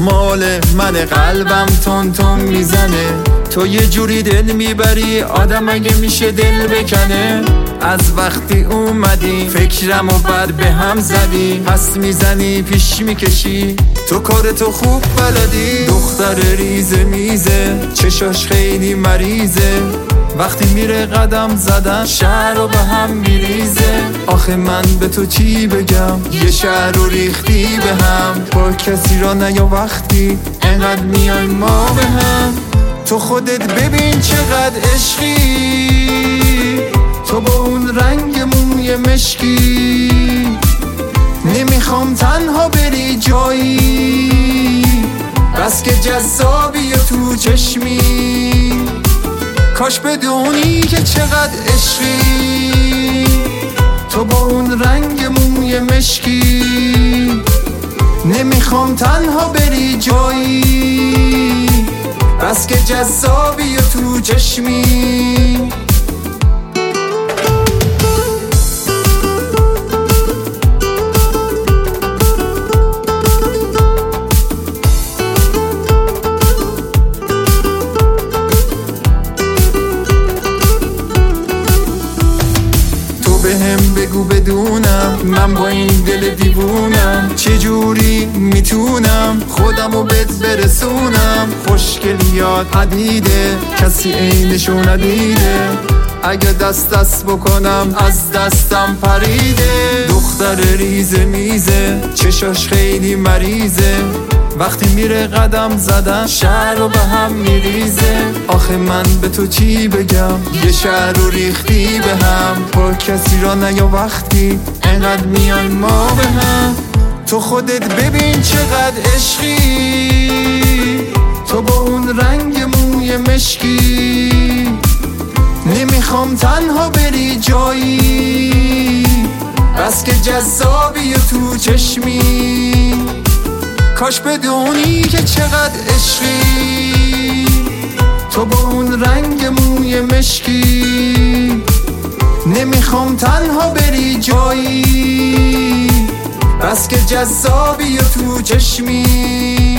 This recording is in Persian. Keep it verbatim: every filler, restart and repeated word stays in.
مال من، قلبم تون تون میزنه. تو یه جوری دل میبری آدم اگه میشه دل بکنه. از وقتی اومدی فکرم و بر به هم زدی، پس میزنی پیش میکشی، تو کارتو خوب بلدی. دختر ریزه میزه چشاش خیلی مریضه، وقتی میره قدم زدن شهر رو به هم میریزه. آخه من به تو چی بگم، یه شهر رو ریختی به هم، با کسی را نیا وقتی انقدر میای ما به هم. تو خودت ببین چقدر عشقی، تو با اون رنگ موی مشکی، نمیخوام تنها بری جایی، بس که جذابی و تو چشمی. کاش بدونی که چقدر عشقی، تو با اون رنگ موی مشکی، نمیخوام تنها بری جایی، بس که جذابی و تو چشمی. بهم بگو بدونم من با این دل دیوونم، چجوری میتونم خودمو بهت برسونم. خوشگلیات پدیده کسی عینشو ندیده، اگه دست دست بکنم از دستم پریده. دختر ریزه میزه چشاش خیلی مریضه، وقتی میره قدم زدن شهر رو به هم میریزه. آخه من به تو چی بگم، یه شهر رو ریختی به هم، با کسی را نیا وقتی انقدر میای ما به هم. تو خودت ببین چقدر عشقی، تو با اون رنگ موی مشکی، نمیخوام تنها بری جایی، بس که جذابی و تو چشمی. کاش بدونی که چقدر عشقی، تو با اون رنگ موی مشکی، نمیخوام تنها بری جایی، بس که جذابی و تو چشمی.